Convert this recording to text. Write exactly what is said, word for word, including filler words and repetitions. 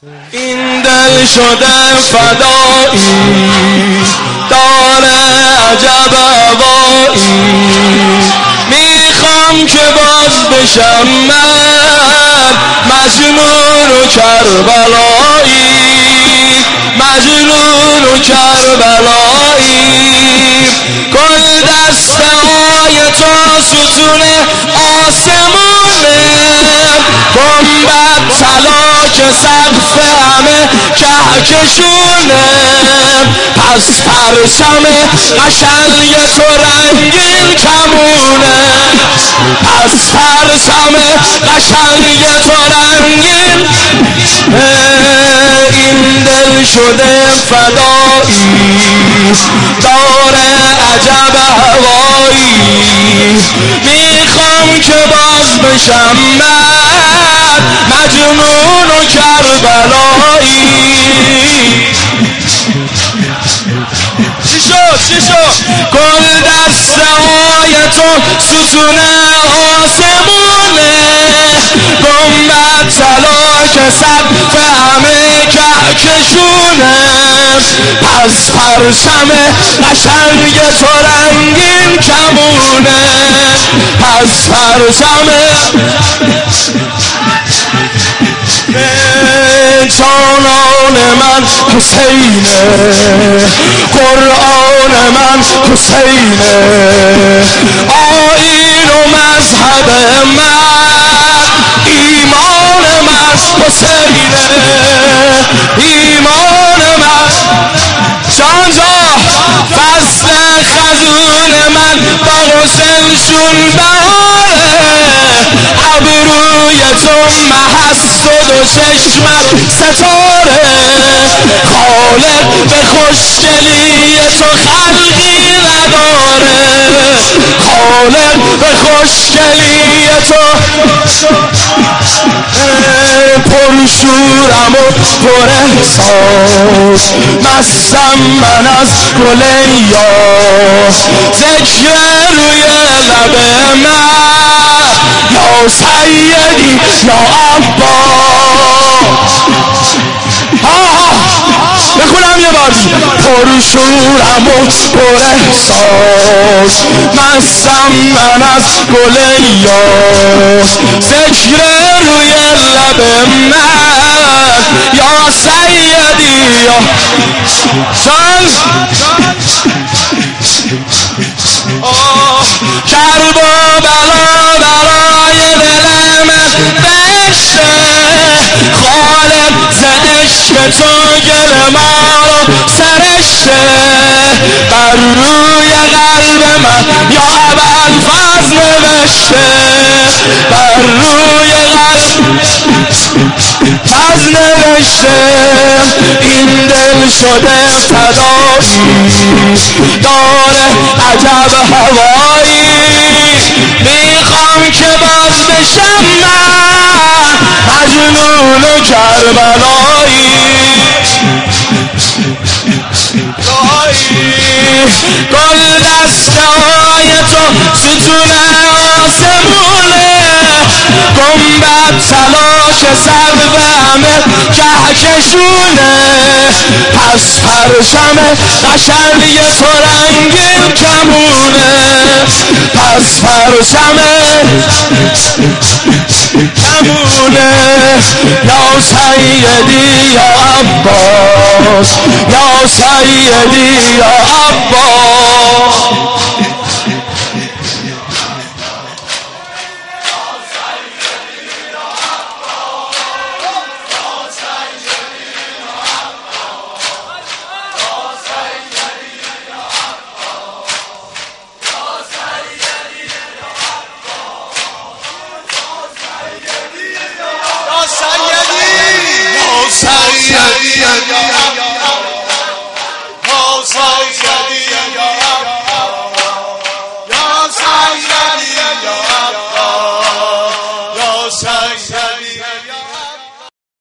این دل شده فدایی داره عجب هوایی، میخوام که باز بشم من مجنون و کربلایی، مجنون و کربلایی. گل دسته های تو ستون آسمونه، گنبد طلا که سقف همه کهکشونه، پس پرچم قشنگ تو رنگین کمونه، پس پرچم قشنگ تو رنگین. این دل شده فدایی داره عجب هوایی، میخوام که باز بشم من مجنون و کربلایی. چی شد چی شد؟ گل دسته های تو ستون آسمونه، گنبد طلا که سقف همه کهکشونه، پس پرچم قشنگ تو رنگین کمونه، پس پرچم جانان من حسینه، قرآن من حسینه، آیین و مذهب من، ایمان من حسینه، ایمان من. جان جا فصل خزون من با حسین شون بهاره، ابروی تو محست و دو چشمت ستاره، خالق به خوشگلی تو خلقی نداره، خالق به خوشگلی تو. پرشورم و پر احساس، مستم من از گل یاس، ذکر روی لب من یا سیدی یا عباس. بخونم یه بار پرشورم و پر احساس، مستم من از گل یاس، ذکر روی لب من یا سیدی یا جان. کرب و بلا برای دل من بشه، خالق ز عشق تو گل ما رو سرشه، بر روی قلب من یا ابوالفضل نوشته، بر روی قلب فضل نوشته. این دل شده فدایی داره عجب هوایی، میخوام که باز بشم من مجنون و کربلایی. گل دسته های تو ستون آسمونه، گنبد طلا که سقف همه کهکشونه، پس پرچم قشنگ تو رنگین کمونه، پس پرچم کمونه. یا سیدی یا عباس، یا سیدی یا عباس. سيدي يا